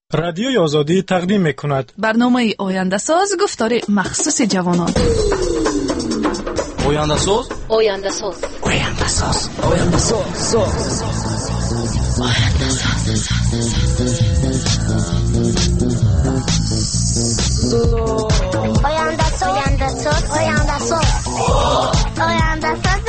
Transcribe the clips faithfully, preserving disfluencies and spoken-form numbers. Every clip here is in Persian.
رادیوی آزادی تقدیم می‌کند برنامه آینده ساز گفتار مخصوص جوانان. آینده ساز آینده ساز آینده ساز آینده ساز آینده ساز آینده ساز آینده ساز آینده ساز آینده ساز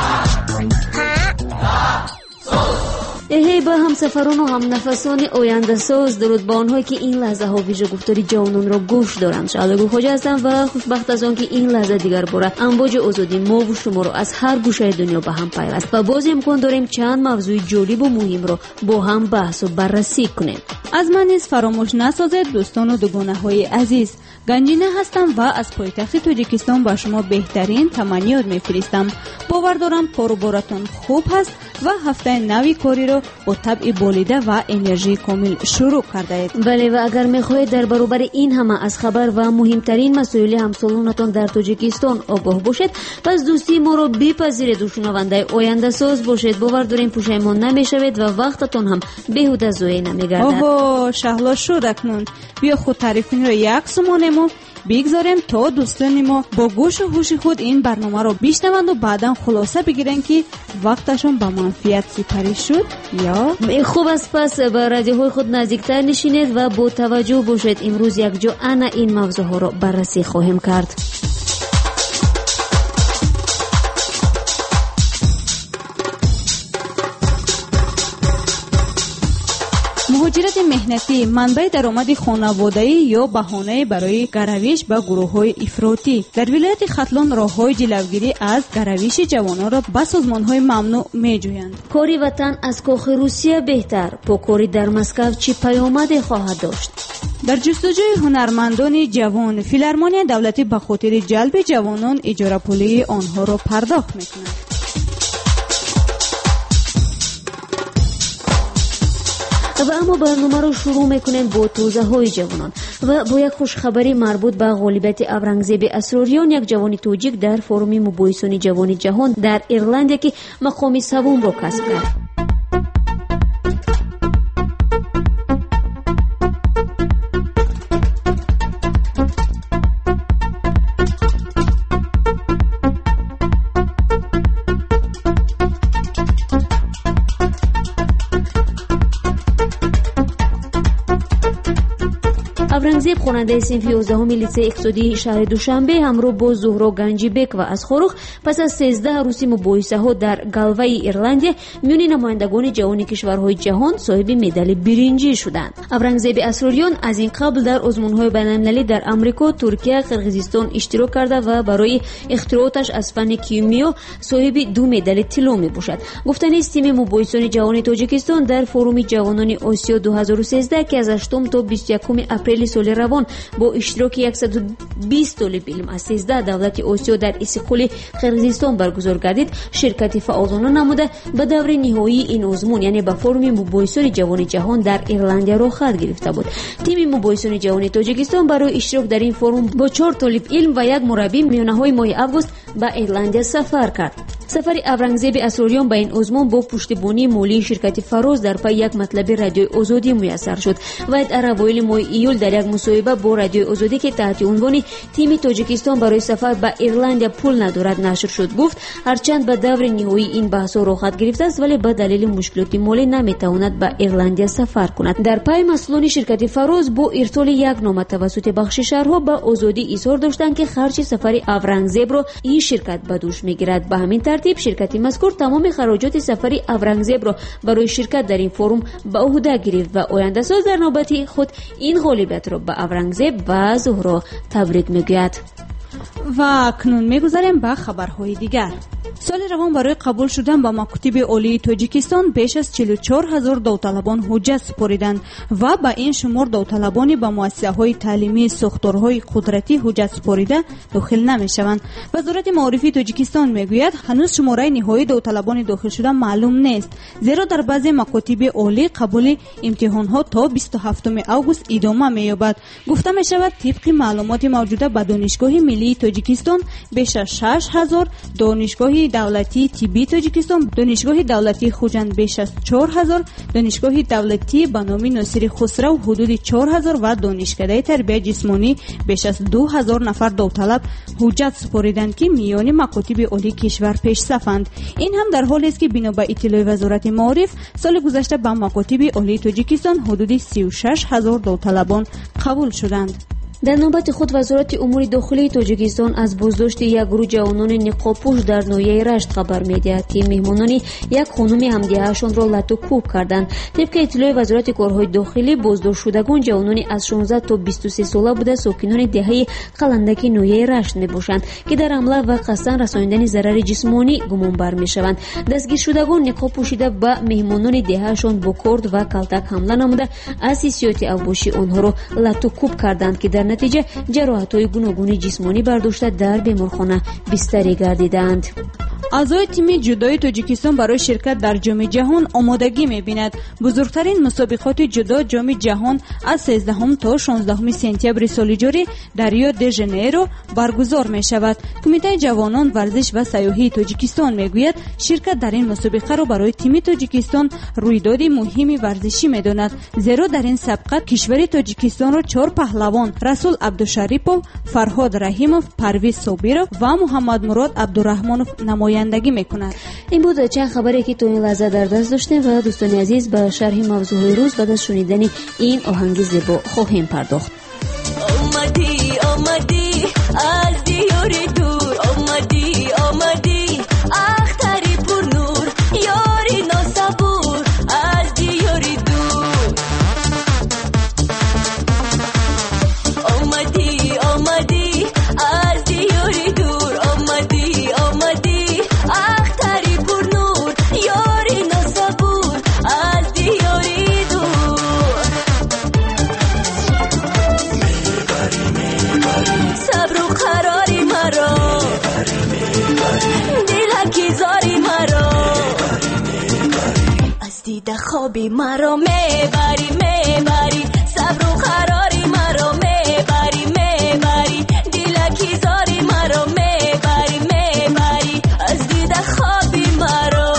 ای با همسفران و هم نفسان آینده ساز، درود با آنهایی که این لحظه ها ویژه گفتاری جوانان را گوش دارند. شادگل خوجا هستم و خوشبخت از آن که این لحظه دیگر باره امواج آزادی ما و شما را از هر گوشه دنیا به هم پیوست و باز امکان داریم چند موضوع جالب و مهم را با هم بحث و بررسی کنیم. از من نیز فراموش نسازید دوستان و دوگانه های عزیز، گنجینه هستم و از پایتخت تاجیکستان با شما بهترین تمنیات میفرستم. باور دارم کار و بارتون خوب هست و هفته نوی کاری رو با طبع بالیده و انرژی کامل شروع کرده اید. بله، و اگر میخواهید در برابر این همه از خبر و مهمترین مسائل همسالانتان در تاجیکستان آگاه باشید، پس دوستی ما رو بپذیرید و شنونده آینده ساز باشید. باور داریم پشیمان نمیشوید و وقتتون هم بیهوده ضایع نمیگردد. اوه شهلا شد اکنون. بیا خود تعریف کنی رو یک سمانمو بگذاریم تا دوستان ما با گوش و هوش خود این برنامه رو بشنوند و بعدا خلاصه بگیرن که وقتشون به منفعت سپری شد یا خوب است. پس به رادیوهای خود نزدیکتر نشینید و با توجه باشید. امروز یک جا انا این موضوع ها رو بررسی خواهیم کرد. مهاجرت مهنتی منبع درآمد خانوادگی یا بهانه برای گرویش به گروه‌های افراطی. در ولایت ختلان راه‌های جلوگیری از گرویش جوانان را به سازمان‌های ممنوع می‌جویند. کاری وطن از کاخ روسیه بهتر، پاکاری در مسکو چه پیامدی خواهد داشت؟ در جستجوی هنرمندان جوان، فیلارمونی دولتی به خاطر جلب جوانان اجاره پولی آنها را پرداخت می‌کند. و اما برنامه رو شروع میکنیم با توضیح های جوانان و با یک خوشخبری مربوط به غالبیت اورنگزیب اسروریان، یک جوان توجیک در فروم مباحثان جوان جهان در ایرلند که مقام سوم را کسب کرد. اورنگزیب خواننده صنف یازدهم لیسه اقتصادی شهر دوشنبه همراه با زهرا گنجیبک و اسخاروخ پس از سیزده عروسی مباحثه ها در گالوای ایرلندیا میان نمایندگان جوان کشورهای جهان صاحب مدال برنجی شدند. اورنگزیب اسروریان از این قبل در آزمون‌های بین‌المللی در آمریکا، ترکیه، قرقیزستان اشتراک کرده و برای اختراعاتش از فن کیمیا صاحب دو مدال طلا میباشد. گفتن است تیم مباحثان جوان تاجیکستان در فروم جوانان آسیا دو هزار و سیزده که از هشتم تا بیست و یکم اپریل سال روان با اشتراک صد و بیست طالب علم از سیزده دولت آسیا در استقلال قرقیزستان برگزار گردید، شرکت فعالانه نموده به دور نهایی این آزمون یعنی به فرم مباحثان جوان جهان در ایرلندیا را خط گرفته بود. تیم مباحثان جوان تاجیکستان برای اشتراک در این فرم با چهار طالب علم و یک مربی میانه‌های ماه آگوست به ایرلندیا سفر کرد. سفر اورنگزیب اسروریان به این آزمون با پشتیبانی مالی شرکت فراز در پی یک مطلب رادیوی آزادی میسر شد و در اوایل ماه ایول در یک مصاحبه با رادیوی آزادی که تحت عنوان تیم تاجیکستان برای سفر به ایرلندیا پول ندارد نشر شد گفت هرچند به دور نهایی این بحث را خط گرفته است ولی به دلیل مشکلات مالی نمیتواند به ایرلندیا سفر کند. در پی مسئولان شرکت فراز با ارسال یک نامه توسط بخششرها به آزادی اظهار داشتند که خرج سفر اورنگزیب را این شرکت به دوش میگیرد. به همین ترتیب شرکت مذکور تمام خراجات سفر اورنگزیب را برای شرکت در این فروم به عهده گرفت و آینده ساز در نوبت خود این غالبیت را به اورنگزیب و زهرا تبریک میگوید. و اکنون میگذاریم به خبرهای دیگر. سال روان برای قبول شدن به مکاتب عالی تاجیکستان بیش از چهل و چهار هزار داوطلبان حجت سپاریدند و با این شمار داوطلبانی به مؤسسه‌های تعلیمی ساختارهای قدرتی حجت سپاریده داخل نمی‌شوند. وزارت معارف تاجیکستان میگوید هنوز شماره نهایی داوطلبان داخل شده معلوم نیست، زیرا در بعضی مکاتب عالی قبول امتحانات تا بیست و هفتم آگوست ادامه می‌یابد. گفته می‌شود طبق معلومات موجوده به دانشگاه ملی олии тоҷикистон беш аз шаш ҳазор, донишгоҳи давлатии тиббии тоҷикистон, донишгоҳи давлатии хуҷанд беш аз чор ҳазор, донишгоҳи давлатӣ ба номи Носири Хусрав ҳудуди чор ҳазор ва донишкадаи тарбияи ҷисмонӣ беш аз ду ҳазор нафар довталаб ҳуҷҷат супориданд, ки миёни макотиби олии кишвар пешсафанд. ин ҳам дар ҳолест, ки бино ба иттилои вазорати маориф соли гузашта ба макотиби олии тоҷикистон ҳудуди сию шаш ҳазор довталабон қабул шуданд. дар навбати худ вазорати умури дохилии тоҷикистон аз боздошти як гурӯҳ ҷавонони ниқобпӯш дар ноҳияи Рашт хабар медиҳад, ки меҳмонони як хонуми ҳамдиҳаашонро лату кӯб карданд. табқи иттилои вазорати корҳои дохилӣ, боздоштшудагон ҷавонони аз шонздаҳ то бисту се сола буда сокинони деҳаи қаландаки ноҳияи Рашт мебошанд, ки дар ҳамла ва қасдан расониндани зарари ҷисмонӣ гумонбар мешаванд. дастгиршудагон ниқоб пӯшида ба меҳмонони деҳаашон бо корд ва калтак ҳамла намуда аз ҳиссиёти авбошӣ онҳоро лату кӯб карданд, ки дар натиҷа ҷароҳатҳои гуногуни ҷисмонӣ бардошта дар беморхона бистарӣ гардиданд. аъзои тими ҷудои тоҷикистон барои ширкат дар ҷоми ҷаҳон омодагӣ мебинад. бузургтарин мусобиқоти ҷудо ҷоми ҷаҳон аз сездаҳум то шонздаҳуми сентябри соли ҷорӣ дар Рио де Жанейро баргузор мешавад. кумитаи ҷавонон, варзиш ва сайёҳии тоҷикистон мегӯяд, ширкат дар ин мусобиқаро барои тими тоҷикистон рӯйдоди муҳими варзишӣ медонад, зеро дар ин сабқа кишвари тоҷикистонро чор паҳлавон Расул Абдушарипов, Фарҳод Раҳимов, Парвиз Собиров ва Муҳаммадмурод Абдураҳмонов намояндагӣ мекунад. ин буд чанд хабаре ки то ин лаҳза дар даст доштем ва дӯстони азиз, ба шарҳи мавзӯъҳои рӯз баъд аз шунидани ин оҳанги зебо хоҳем пардохт. омадӣ омадӣ аз диёри дур, омадӣ омадӣ ахтари пурнур, ёри носабур аз диёри дур. омадӣ омадӣ аз диёри дур, омадӣ омадӣ ахтари пурнур, ёри носабур аз диёри дур. сабру қарори маро, дилаки зори маро, аз дида хоби маро мебари мебари, сабру қарори маро мебари мебари, дилаки зори маро мебари мебари, аз дида хоби маро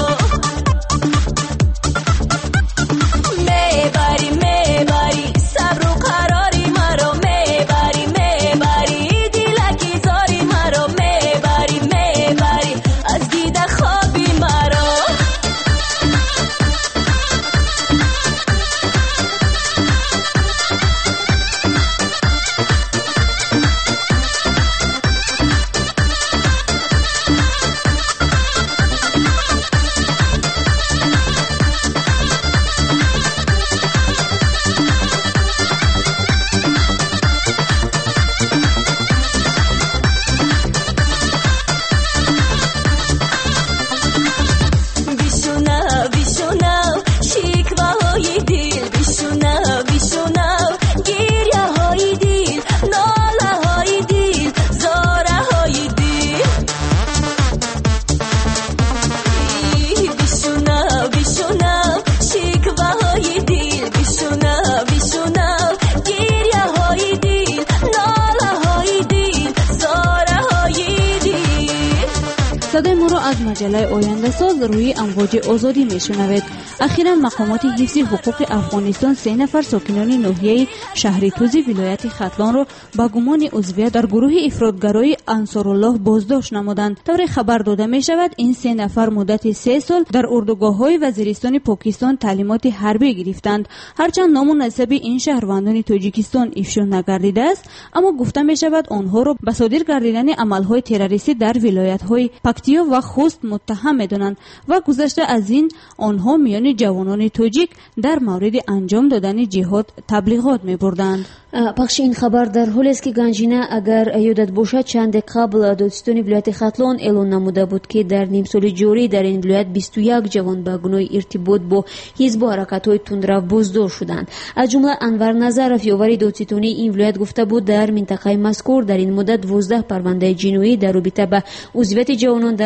мебари мебари, сабру қарори маро мебари мебари, дилаки зори маро мебари мебари, аз дида хоби маро. бишунав бишунав шикваҳои дил, бишунав бишунав гирьяҳои дил, нолаҳои дил, зораҳои дил. бишунав бишунав шикваҳои дил, бишунав бишунав гирьяҳои дил, нолаҳои дил, зораҳои дил. садои моро аз маҷалаи ояндасоз рӯи амвоҷи озодӣ мешунавед. ахиран мақомоти ҳифзи ҳуқуқи афғонистон се нафар сокинони ноҳияи шаҳри Тузи вилояти Хатлонро ба гумони узвият дар гурӯҳи ифротгарои Ансоруллоҳ боздошт намуданд. тавре хабар дода мешавад, ин се нафар муддати се сол дар урдугоҳҳои Вазиристони Покистон таълимоти ҳарбӣ гирифтанд. ҳарчанд ному насаби ин шаҳрвандони Тоҷикистон ифшо нагардидааст, аммо гуфта мешавад, онҳоро ба содир гардидани амалҳои террористӣ дар вилоятҳои Пактиё ва Хуст муттаҳам медонанд ва гузашта аз ин онҳо миёни ҷавонони тоҷик дар мавриди анҷом додани ҷиҳод таблиғот мебурданд. пахши ин хабар дар ҳолест, ки ганҷина, агар ёдат бошад, чанде қабл додистони вилояти Хатлон эълон намуда буд, ки дар нимсоли ҷорӣ дар ин вилоят бисту як ҷавон ба гуноҳи иртибот бо ҳизбу ҳаракатҳои тундрав боздошт шуданд. аз ҷумла Анвар Назаров, ёвари додситонии ин вилоят, гуфта буд, дар минтақаи мазкур дар ин муддат дувоздаҳ парвандаи ҷиноӣ дар робита ба узвияти ҷавонон дар гурӯҳҳои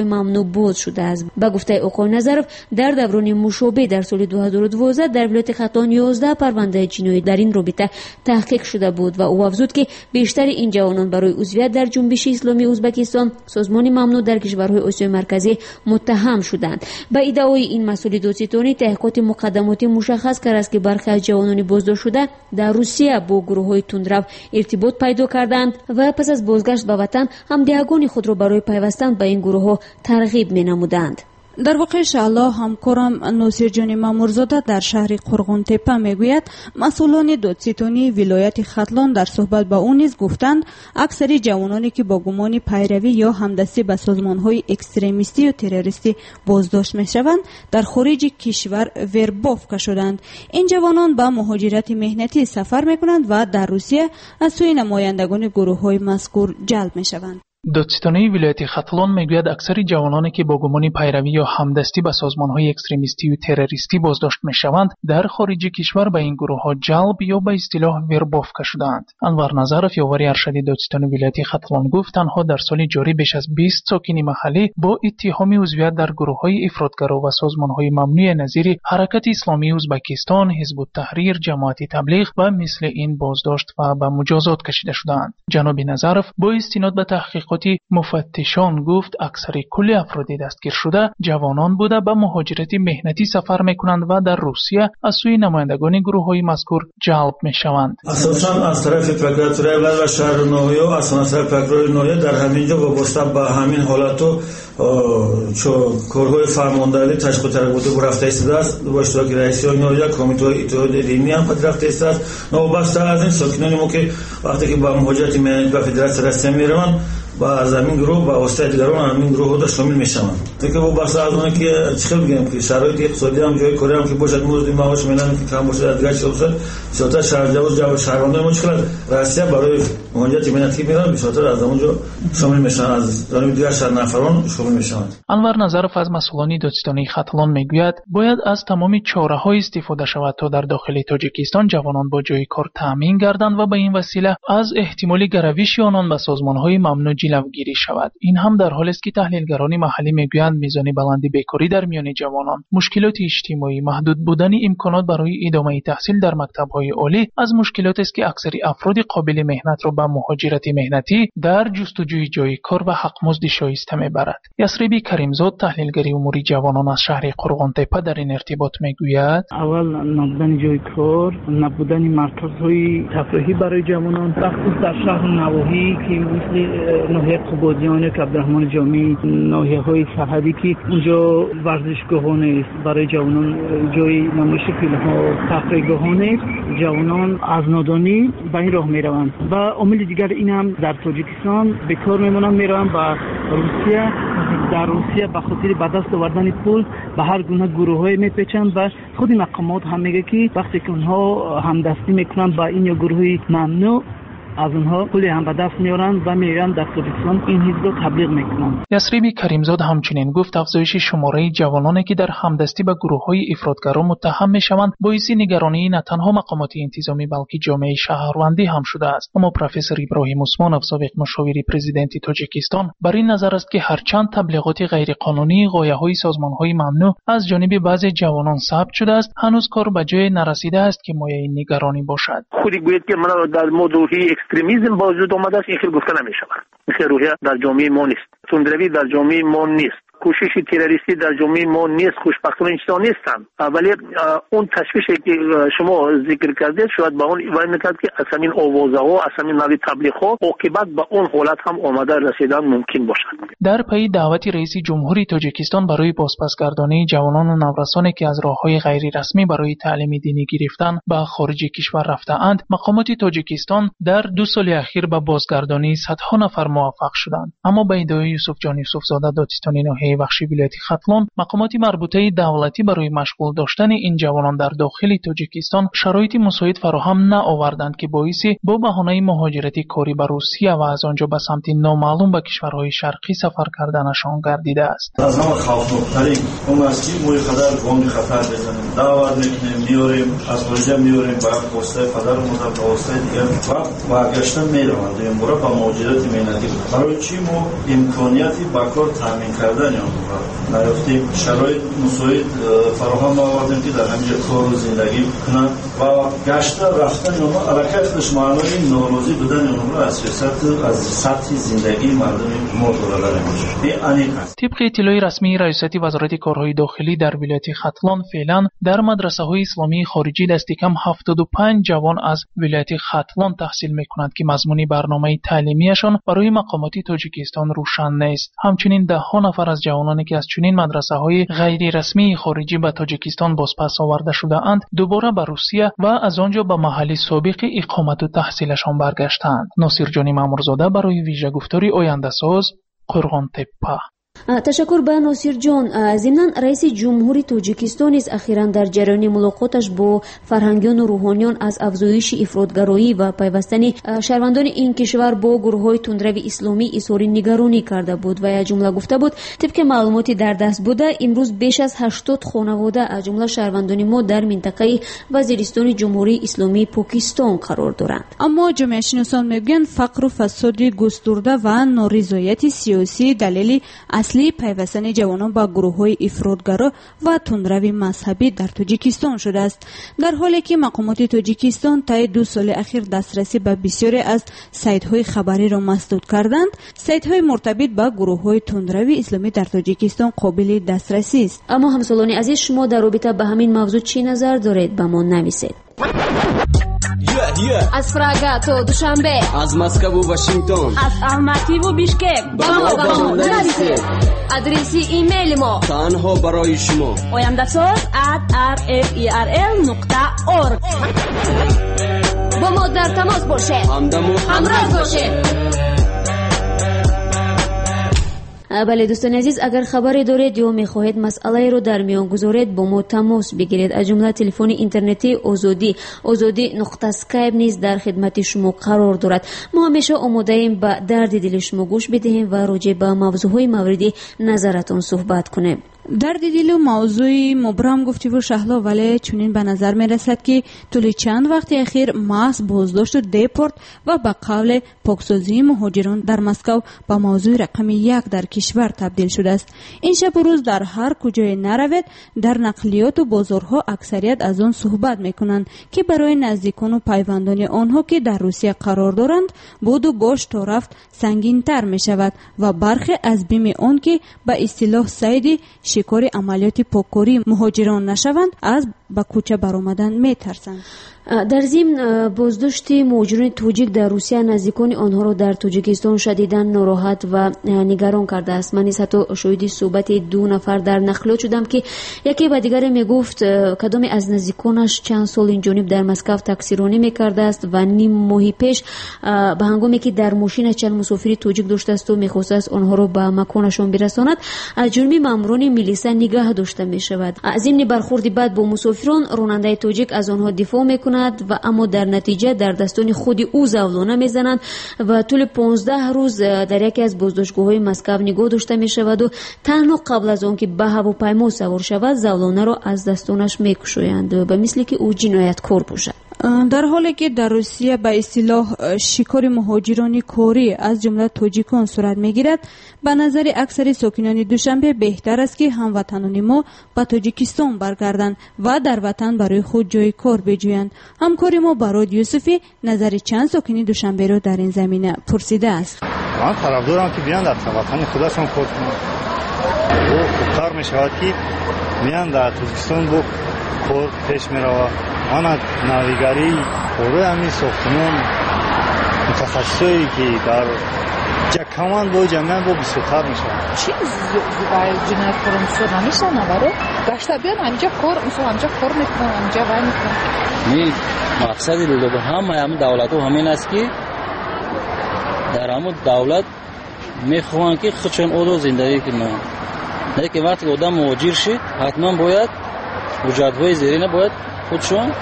های ممنوع باز شده است. با گفته اوقای نظرов در دوران مشابه در سال دو هزار و دوازده در ولایت ختلان یازده پرونده جنایی در این رابطه تحقیق شده بود و او افزود که بیشتر این جوانان برای عضویت در جنبش اسلامی ازبکستان سازمان ممنوع در کشورهای آسیای مرکزی متهم شدند. با ادعای این مسئول دادستانی تحقیقات مقدماتی مشخص کرد است که برخی از جوانان بازداشت شده در روسیه با گروه‌های تندرو ارتباط پیدا کردند و پس از بازگشت به وطن همدیگان خود را برای پیوستن به این گروه‌ها ترغیب می‌نمودند. در واقع انشاءالله همکارم ناصر جان مامورزاده در شهر قرغون تپه میگوید مسئولان دادستانی ولایت ختلان در صحبت با او نیز گفتند اکثر جوانانی که با گمان پیروی یا همدستی به سازمان‌های اکستریمیستی و تروریستی بازداشت می‌شوند در خارج کشور وربافکه شدند. این جوانان با مهاجرت مهنتی سفر می‌کنند و در روسیه از سوی نمایندگان گروه‌های مذکور جلب می‌شوند. دادستانی ولایت ختلان میگوید اکثر جوانانی که با گمان پیروی یا همدستی به سازمان‌های اکستریمیستی و تروریستی بازداشت می‌شوند در خارج کشور به این گروه‌ها جلب یا به اصطلاح وربافکه شدند. انور نظرов یاوری ارشد دادستانی ولایت ختلان گفت تنها در سال جاری بیش از بیست ساکن محلی با اتهام عضویت در گروه‌های افراطگرا و سازمان‌های ممنوع نظیر حرکت اسلامی ازبکستان، حزب التحریر، جماعت تبلیغ و مثل این بازداشت و به مجازات کشیده شدند. جناب نظرов با استناد به تحقیق مفتشان گفت اکثر کل افراد دستگیر شده جوانان بوده به مهاجرت مهنتی سفر میکنند و در روسیه از سوی نمایندگان گروه‌های مذکور جلب میشوند. اساساً از طرف پروکراتوری و شهر نویو اساساً پروکراتوری نویو در همینجا وابسته به همین حالت و چو کارهای فرماندهی تشکیل کرده بود رفته است با اشتراک رئیس نویو کمیته اتحاد علمی هم خود رفته است. وابسته از این ساکنان ما که وقتی که با مهاجرت مهنتی به فدراسیون رسمی میروند با از همین گروه با واسطه دیگران همین گروه ها شامل میشوند. دیگه با بحث از اون که چه بگم که شرایط اقتصادی هم جای کره هم که باشد مورد معاش میدن که کم باشه دیگه چه باشه شاطر شهر جواز جواز شهروندان ما چقدر راستی برای مهاجرت مهنتی میرن شاطر از اونجا شامل میشن از جانب دیگر شهر نفران شامل میشوند. انور نظرов از مسئولان دادستانی ختلان میگوید باید از تمام چاره‌های استفاده شود تا در داخل تاجیکستان جوانان با جای کار تامین گردند و به این وسیله از احتمال گرویش آنان به سازمان‌های ممنوع جلوگیری شود. این هم در حالی است که تحلیلگران محلی میگویند میزان بلند بیکاری در میان جوانان، مشکلات اجتماعی، محدود بودن امکانات برای ادامه تحصیل در مکتب‌های عالی از مشکلات است که اکثر افراد قابل مهنت را به مهاجرت مهنتی در جستجوی جای کار و حقمزد شایسته میبرد. یسریبی کریمزاد تحلیلگر امور جوانان از شهر قرغون تپه در این ارتباط میگوید اول نبودن جای کار، نبودن مرکزهای تفریحی برای جوانان، مخصوص در شهر نواحی که مثل ناحیه قبادیان که عبدالرحمن جامی، ناحیه های سرحدی که اونجا ورزشگاهان است برای جوانان، جای نمایش فیلم‌ها، تفریحگاهان است. جوانان از نادانی به این راه میروند و عامل دیگر این هم در تاجیکستان به کار میمونند، میروند به روسیه. در روسیه به خاطر به دست آوردن پول به هر گونه گروه‌های میپیچند و خود مقامات هم میگه که وقتی که اونها همدستی میکنند با این یا گروهی ممنوع از اونها پولی هم به دست میارن و میرن در تاجیکستان این حزب رو تبلیغ میکنن. یسریبی کریمزاد همچنین گفت افزایش شماره جوانانی که در همدستی با گروه‌های افراطگرا متهم میشوند باعث نگرانی نه تنها مقامات انتظامی بلکه جامعه شهروندی هم شده است. اما پروفسور ابراهیم عثمانов سابق مشاور پرزیدنت تاجیکستان بر این نظر است که هرچند تبلیغات غیرقانونی غایه‌های سازمان‌های ممنوع از جانب بعضی جوانان ثبت شده است، هنوز کار به جای نرسیده است که مایه نگرانی باشد. خودی گوید که من در موضوعی اکستریمیسم باوجود آمده است، این خیلی گفته نمی شود. این خیلی روحیه در جامعه ما نیست، تندروی در جامعه ما نیست، کوشش تروریستی در جامعه ما نیست، خوشبختانه اینجا نیستند. ولی اون تشویشی که شما ذکر کردید شاید با اون وای میکرد که از همین آوازه ها، از همین نوع تبلیغ ها عاقبت به اون حالت هم آمده رسیدن ممکن باشد. در پی دعوت رئیس جمهوری تاجیکستان برای بازپسگردانی جوانان و نورسانی که از راههای غیر رسمی برای تعلیم دینی گرفتن به خارج کشور رفته‌اند، مقامات تاجیکستان در دو سال اخیر به بازگردانی صدها نفر موفق شدند. اما به ادعای یوسف جان یوسفزاده دادستانی ناحیه بخشی ولایت ختلان، مقامات مربوطه دولتی برای مشغول داشتن این جوانان در داخل تاجیکستان شرایط مساعد فراهم نآوردند که باعث با بهانه مهاجرت کاری به روسیه و از آنجا به سمت نامعلوم به کشورهای شرقی سفر کردنشان گردیده است. از همه خوفناک‌ترین اون است که موی خطر گام خطر بزنیم، دعوت میکنیم، میاریم از خارج میاریم با پست پدر و مادر با پست دیگه و برگشتن میروند. این برای با مهاجرت مهنتی برای چی ما امکانیتی با کار تامین کردن будани онҳо наёфтем, шароит мусоид фароҳам овардем ки дар ҳаминҷо кору зиндагӣ кунанд ва гашта рафтани онҳо аллакай худаш маънои норозӣ будани онҳоро аз сиёсату аз сатҳи зиндагии мардуми мо дорада мебошад. Ин аник аст. طبق اطلاع رسمی ریاست وزارت کارهای داخلی در ولایت ختلان فعلا در مدرسه‌های اسلامی خارجی دست کم هفتاد و پنج جوان از ولایت ختلان تحصیل می‌کنند که مضمون برنامه تعلیمیشان برای مقامات تاجیکستان روشن نیست. همچنین ده ها نفر از جوانانی که از چنین مدرسه‌های غیر رسمی خارجی به تاجیکستان بازپس آورده شده‌اند دوباره به روسیه و از آنجا به محل سابق اقامت و تحصیلشان برگشتند. ناصر جانی مامورزاده برای ویژه گفتاری آینده ساز قرغان تپه. تشکر به ناصر جان. ضمناً رئیس جمهوری تاجیکستان نیز اخیراً در جریان ملاقاتش با فرهنگیان و روحانیان از افزایش افراطگرایی و پیوستن شهروندان این کشور با گروه‌های تندروی اسلامی اظهار نگرانی کرده بود و از جمله گفته بود طبق معلوماتی در دست بوده امروز بیش از هشتاد خانواده از جمله شهروندان ما در منطقه وزیرستان جمهوری اسلامی پاکستان قرار دارند. اما جامعه شناسان میگویند فقر و فساد گسترده و نارضایتی سیاسی دلیل اصلی پیوستن جوانان با گروه‌های افراطگرا و تندروی مذهبی در تاجیکستان شده است، در حالی که مقامات تاجیکستان طی دو سال اخیر دسترسی به بسیاری از سایت‌های خبری را مسدود کردند. سایت‌های مرتبط با گروه‌های تندروی اسلامی در تاجیکستان قابل دسترسی است. اما همسالان عزیز، شما در رابطه به همین موضوع چی نظر دارید؟ به ما نویسید. از پراگا تا دوشنبه، از مسکو و واشنگتن، از الماتی و بیشکک با ما نویسید. آدرس ایمیل ما تنها برای شما oyandasaz at r f e r l نقطه org. با ما در تماس باشید، همراه باشید. بله دوستان عزیز، اگر خبری دارید یا میخواهید مسئله رو در میان گذارید با ما تماس بگیرید. از جمله تلفن اینترنتی آزادی آزادی نقطه اسکایپ نیز در خدمت شما قرار دارد. ما همیشه آماده ایم به درد دل شما گوش بدهیم و راجع به موضوعهای موردی نظرتون صحبت کنیم. درد دل و موضوع مبرم گفتی و شهلا، ولی چنین به نظر می رسد که طول چند وقت اخیر محض بازداشت و دیپورت و به قول پاکسازی مهاجران در مسکو با موضوع رقم یک در کشور تبدیل شده است. این شب و روز در هر کجای نروید در نقلیات و بازارها اکثریت از آن صحبت می کنند که برای نزدیکان و پیوندان آنها که در روسیه قرار دارند بود و گوشت تا رفت سنگین تر می شود و برخی از بیم آن که به اصطلاح سید شکار عملیات پاککاری مهاجران نشوند از به کوچه برآمدن می ترسند. در ضمن بازداشت مهاجران تاجیک در روسیه نزدیکان آنها را در تاجیکستان شدیداً ناراحت و نگران کرده است. من نیز حتی شاهد صحبت دو نفر در نقلیات شدم که یکی به دیگری میگفت کدام از نزدیکانش چند سال این جانب در مسکو تاکسیرانی میکرده است و نیم ماهی پیش به هنگامی که در ماشین چند مسافر تاجیک داشته است و میخواست است آنها را به مکانشان برساند از جرم ماموران میلیسا نگاه داشته میشود. از این برخورد بعد با مسافران راننده تاجیک از آنها دفاع میکند و اما در نتیجه در دستان خود او زولانه میزنند و طول پانزده روز در یکی از بازداشتگاه‌های مسکو نگاه داشته میشود و تنها قبل از آن که به هواپیما سوار شود زولانه را از دستانش میکشویند به مثلی که او جنایتکار باشد. در حالی که در روسیه به اصطلاح شکار مهاجران کاری از جمله تاجیکان صورت میگیرد، به نظر اکثر ساکنان دوشنبه بهتر است که هموطنان ما به تاجیکستان برگردند و در وطن برای خود جای کار بجویند. همکار ما براد یوسفی نظر چند ساکن دوشنبه را در این زمینه پرسیده است. من طرفدارم که بیان در وطن خودشان کار کنند. او خوبتر می شود که بیان در تاجیکستان با کار پیش می رود. آن ناویگاری کارو همین ساختمان متخصصی که در جکمان با جمعه با بسیارتر می شود. چی برای جنایت کار میشون نمیشن نبارو؟ گشته بیان همینجا کار میشون همینجا کار میکنن همینجا وای میکنن. می مقصد لوب هم همه دولت و همین است که در همون دولت میخوان که خودشون اولو زندگی کنن. نه که وقتی آدم مهاجر شد حتما باید وجودهای زیرینه باید خودشون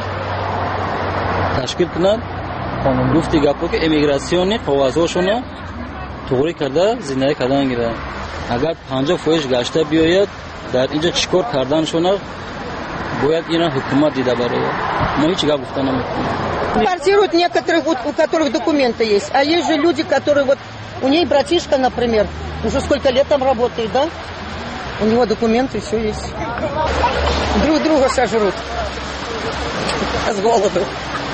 تشکیل کنند. قانون گفتی گپو که امیگراسیونی قواعدشون توری کرده زندگی کردن گیره. اگر پنجاه فوش گشته بیاید در اینجا چیکار کردنشون باید اینا حکومت دیده برای ما هیچ گپ گفتن نمیکنه. Депортируют некоторых, вот, у которых документы есть. А есть же люди, которые вот... У ней братишка, например, уже сколько лет там работает, да? У него документы, все есть. Друг друга сожрут с голоду.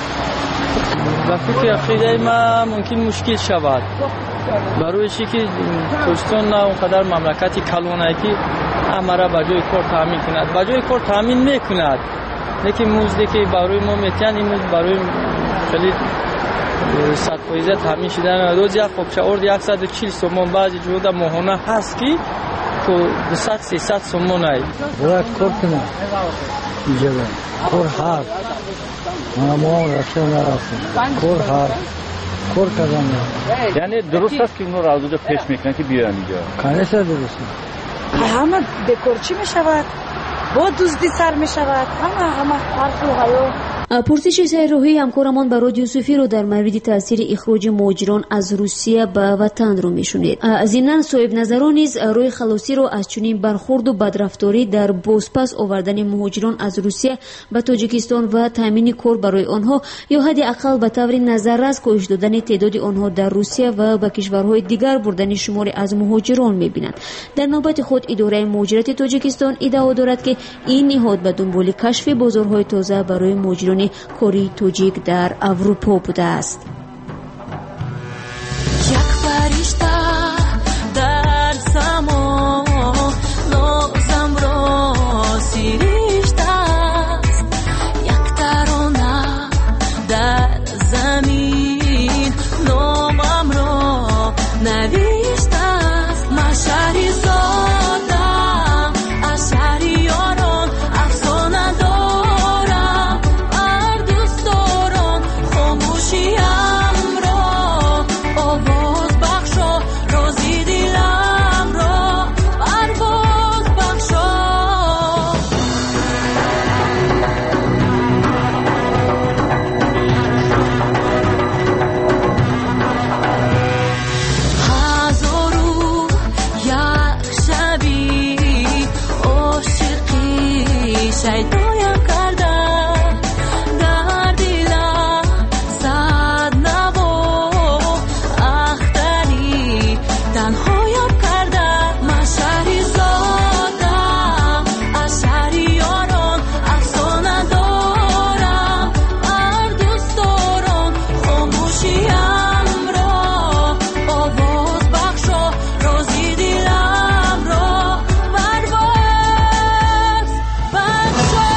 و فکر عقیده ما ممکن مشکل شود برای چی که پاکستان نه اونقدر مملکتی کلونه که همه با جای کار تامین کند با جای کار تامین میکند لیکن موزدی که برای ما میتین این موز برای خیلی صد فیصد تامین شدن روز یک خوب چهار صد و چهل سومون بعضی جودا ماهانه هست که تو دویست سیصد سومون ای باید کار کنه اینجا کار هر ما رفته نرفتیم کار هر کار کردن یعنی درست است که اونو را از اونجا پیش میکنن که بیان اینجا کنیسه درست همه بکار چی میشود با دزدی سر میشود همه همه حرف و حیات. پرسش سیروهی همکارمان براد یوسفی رو در مورد تاثیر اخراج مهاجران از روسیه به وطن رو میشنید. ضمناً صاحب نظران نیز روی خلاصی رو از چنین برخورد و بدرفتاری در بازپس آوردن مهاجران از روسیه به تاجیکستان و تامین کار برای آنها یا حداقل به طور نظررس کاهش دادن تعداد آنها در روسیه و به کشورهای دیگر بردن شماری از مهاجران میبینند. در نوبت خود اداره مهاجرت تاجیکستان ادعا دارد که این نهاد به دنبال کشف بازارهای تازه برای مهاجران کاری توجیک در اروپا بوده است. یک فرشته در سما لازم را سرشته است یک ترانه در زمین نامم را نوشته است من شهری زادم از شهری یاران افسانه دارم هر دوست دارم خاموشیم را آواز بخشا رازی دلم را پرواز بخشا هزارو یک شبی عاشقی شیدایم کرده در دلم صد نوا اختری تنهایم کرده من شهری زادم از شهری یاران افسانه دارم هر دوست دارم خاموشیم را آواز بخشا رازی دلم را پرواز بخشا.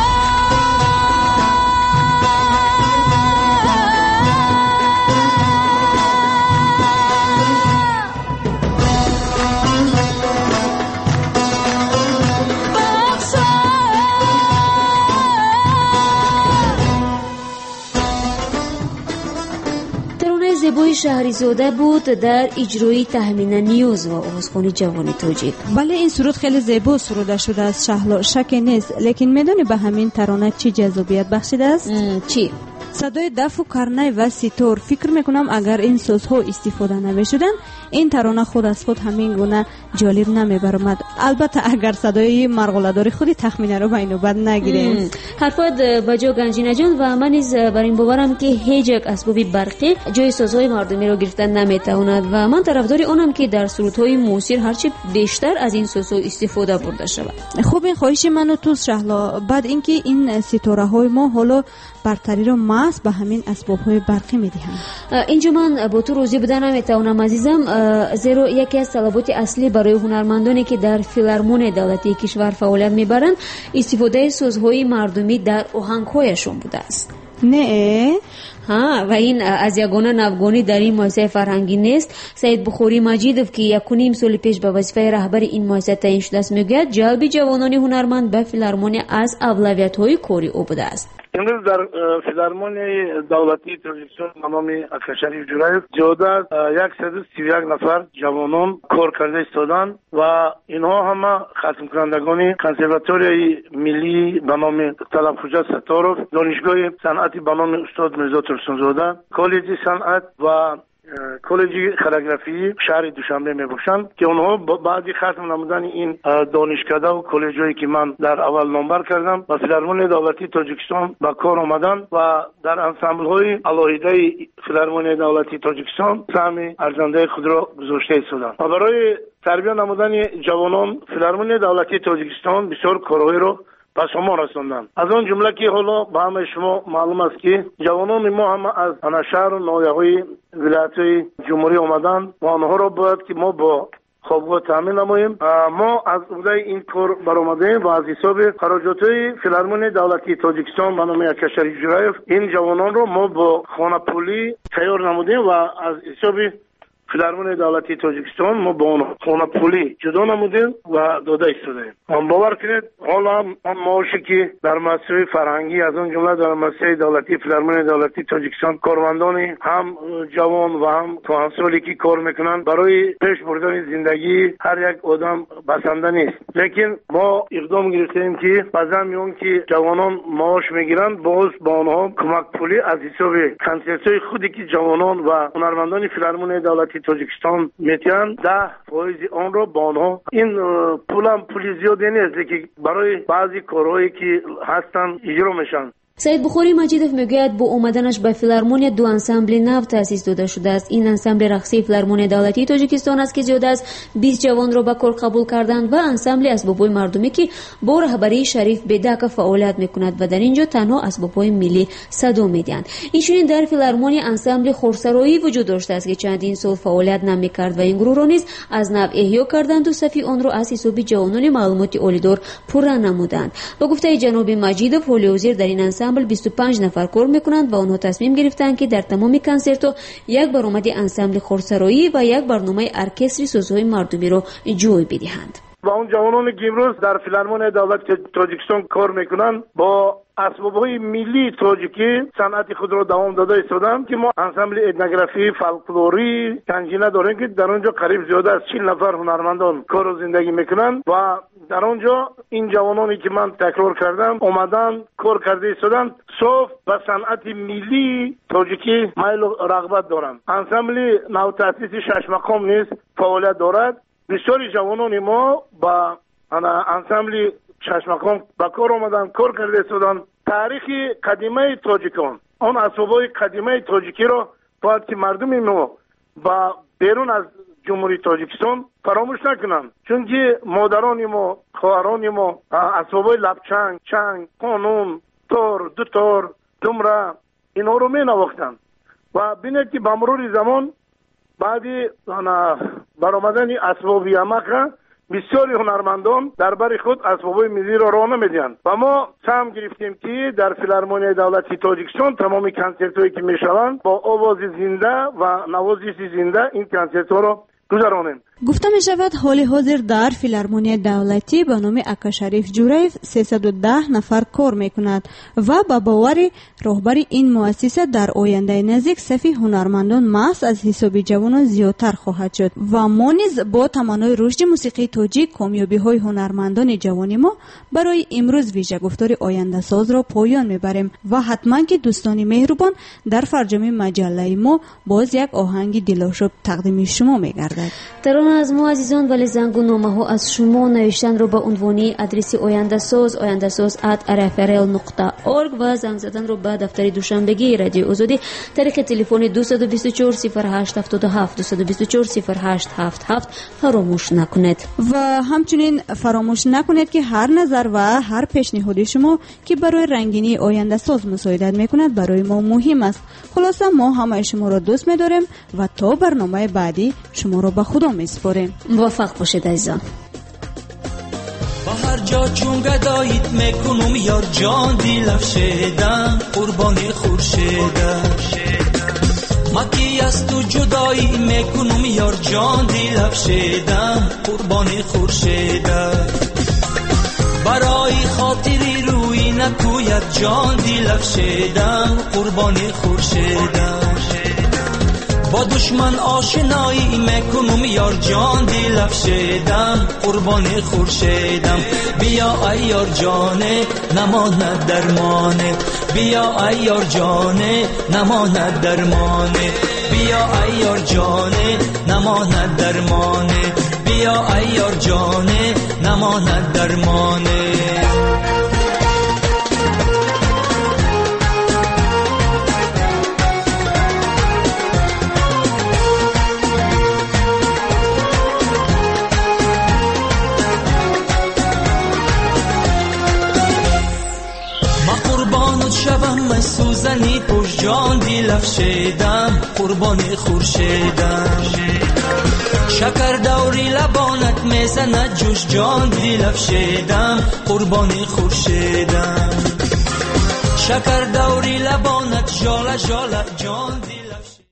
ترانه زیبای شهریزاده بود در اجرای تهمینه نیوز و آوازخوان جوان تاجیک. بله این سرود خیلی زیبا سروده شده است شهلا شک نیست لیکن میدونی به همین ترانه چی جذابیت بخشیده است؟ چی؟ صدای دف و کرنه و سیتور. فکر میکنم اگر این سازها استفاده نمیشدن این ترانه خود از خود همین گونه جالب نمیبرمد. البته اگر صدای مرغله‌داری خودی تخمینه رو بین و بد نگیریم. حرفات بجا گنجینه جان و من نیز بر این باورم که هیچ یک اسباب برقی جای سازهای مردمی رو گرفتن نمیتواند و من طرفدار آنم که در سرودهای موسیقی هرچی بیشتر از این سازها استفاده برده شود. خب این خواهش من و تو شهلا. بعد اینکه این ستاره های ما حالا برتری رو محض به همین اسباب های برقی میدهند. اینجا من با تو روزی بدن نمیتونم عزیزم، زیرا یکی از طلبات اصلی برای هنرمندانی که در فیلارمون دولتی کشور فعالیت میبرند استفاده سازهای مردمی در آهنگهایشان بوده است. نه ها و این از یگانه نوگانی در این مؤسسه فرهنگی نیست. سید بخاری مجیدوف که یک و نیم سال پیش به وظیفه رهبر این مؤسسه تعیین شده است میگوید جلب جوانان هنرمند به فیلارمون از اولویت‌های کاری او بوده است. امروز در فیلارمون دولتی تاجیکستان به نام اکاشریف جورایف جودا صد و سی و یک نفر جوانان کار کرده ایستادند و اینها همه ختم کنندگان کنسرواتوری ملی به نام طلب خوجا ستارов، دانشگاه صنعتی به نام استاد میرزا ترسونزاده، کالج صنعت و کالج خرگرافی شهر دوشنبه میباشند که اونها بعدی ختم نمودن این دانشکده و کالجایی که من در اول نامبر کردم و فیلارمون دولتی تاجیکستان با کار آمدن و در انسامبل های علاهده فیلارمون دولتی تاجیکستان سهم ارزنده خود را گذاشته ایستادند و برای تربیت نمودن جوانان فیلارمونی دولتی تاجیکستان بسیار کارهایی رو به شما رساندن. از آن جمله که حالا به همه شما معلوم است که جوانان ما هم از شهر و ناحیه‌های ولایت‌های جمهوری آمدن و آنها را باید که ما با خوابگاه تامین نماییم. ما از عهده این کار برآمدیم و از حساب خراجات فیلارمونی دولتی تاجیکستان به نام اکا شریف جورایف این جوانان رو ما با خانه پولی تیار نمودیم و از حساب فیلارمونی دولتی تاجیکستان ما با اون خانه پولی جدا نمودیم و داده ایستادیم. هم باور کنید حالا هم آن معاشی که در مسئله فرهنگی از اون جمله در مسئله دولتی فیلارمونی دولتی تاجیکستان کارمندانی هم جوان و هم کهنسالی که کار میکنن برای پیش بردن زندگی هر یک آدم بسنده نیست. لیکن ما اقدام گرفتیم که بعضا میون که جوانان معاش میگیرن باز با آنها کمک پولی از حساب کنسرت‌های خودی که جوانان و هنرمندان فیلارمونی دولتی تاجیکستان میتونن ده فایز آن رو با آنها این پول هم پولی زیادی نیست که برای بعضی کارهایی که هستن اجرا میشن. سید بخوری مجیدов میگوید با اومدنش به فیلارمونی دو انسامبل نو تأسیس داده شده است. این انسامبل رقصی فیلارمونی دولتی تاجیکستان است که زیاده از بیست جوان را به کار قبول کردند و انسامبل اسباب‌های مردمی که با رهبری شریف بداکا فعالیت میکند و در اینجا تنها اسباب‌های ملی صدا میدهند. اینچنین در فیلارمونی انسامبل خورسرایی وجود داشته است که چندین سال فعالیت نمیکرد و این گروه را نیز از نو احیا کردند و صفی آن را از حساب جوانان معلومات اولیدار پر نمودند. با گفته جناب مجیدов حالی حاضر در این انسامبل بیست و پنج نفر کار میکنند و آنها تصمیم گرفتند که در تمام کنسرت‌ها یک برآمد انسامبل خورسرایی و یک برنامه ارکستری سازهای مردمی را جای بدهند. و اون جوانانی که امروز در فیلارمونی دولت تاجیکستان کار میکنن با اسباب‌های ملی تاجیکی صنعت خود را دوام داده ایستادند که ما انسامبل اتنوگرافی فولکلوری تنجینه داریم که در اونجا قریب زیاده از چهل نفر هنرمندان کار و زندگی میکنن و در اونجا این جوانانی که من تکرار کردم اومدن کار کرده ایستادند صاف و صنعت ملی تاجیکی میل و رغبت دارند. انسامبل نو تأسیس شش مقام نیز فعالیت دارد. بسیاری جوانان ما با انسامبل شش مقام با کار آمدن کار کرده ایستادند. تاریخ قدیمه تاجیکان آن اسباب‌های قدیمه تاجیکی را باید که مردم ما با بیرون از جمهوری تاجیکستان فراموش نکنند، چون که مادران ما خواهران ما اسباب‌های لبچنگ، چنگ، قانون، تار، دو تار، دمره اینا رو می نواختند و بینید که به مرور زمان بعدی برآمدن اسباب یمک بسیاری هنرمندان در بر خود اسباب‌های ملی را راه نمیدهند و ما سهم گرفتیم که در فیلارمونی دولتی تاجیکستان تمام کنسرت‌هایی که میشوند با آواز زنده و نوازش زنده این کنسرت‌ها را گذرانیم. گفته می شود حال حاضر در فیلارمونی دولتی به نام اکا شریف جورایف سیصد و ده نفر کار می کند و با باور رهبر این مؤسسه در آینده نزدیک صفی هنرمندان محض از حساب جوانان زیادتر خواهد شد و ما نیز با تمنای رشد موسیقی تاجیک کامیابی های هنرمندان جوانی ما برای امروز ویژه گفتار آینده ساز را پایان می بریم و حتما که دوستان مهربان در فرجام مجله ما باز یک آهنگ دلاشوب تقدیم شما می گردد. از ما عزیزان ولی زنگ و نامه ها از شما نوشتن رو به عنوانی ادرسی آینده ساز آینده ساز ات ار اف ار ال نقطه اورگ و زنگ زدن رو به دفتر دوشنبگی رادیو آزادی طریق تلفن دو دو چهار صفر هشت هفت هفت دو دو چهار صفر هشت هفت هفت فراموش نکنید و همچنین فراموش نکنید که هر نظر و هر پیشنهاد شما که برای رنگینی آینده ساز مساعدت میکند برای ما مهم است. خلاصه ما همه شما را دوست می‌داریم و تا برنامه بعدی شما را به خدا می‌سپاریم. موفق باشید عزیزان. با هر جا چون گدایید میکنم یار جان دیل افشیدم قربانی خورشیدم مکی از تو جدایی میکنم یار جان دیل افشیدم قربانی خورشیدم برای خاطری روی نکوید جان دیل افشیدم قربانی خورشیدم با دشمن آشنایی میکنم یار جان دل افشیدم قربان خورشیدم بیا ای یار جانه نماند درمانه بیا ای یار جانه نماند درمانه بیا ای یار جانه نماند درمانه بیا ای یار جانه نماند درمانه روزنی پشت جان دل افشیدم قربان خورشیدم شکر دوری لبانت میزند جوش جان دل افشیدم قربان خورشیدم شکر دوری لبانت جاله جاله جان دل افشیدم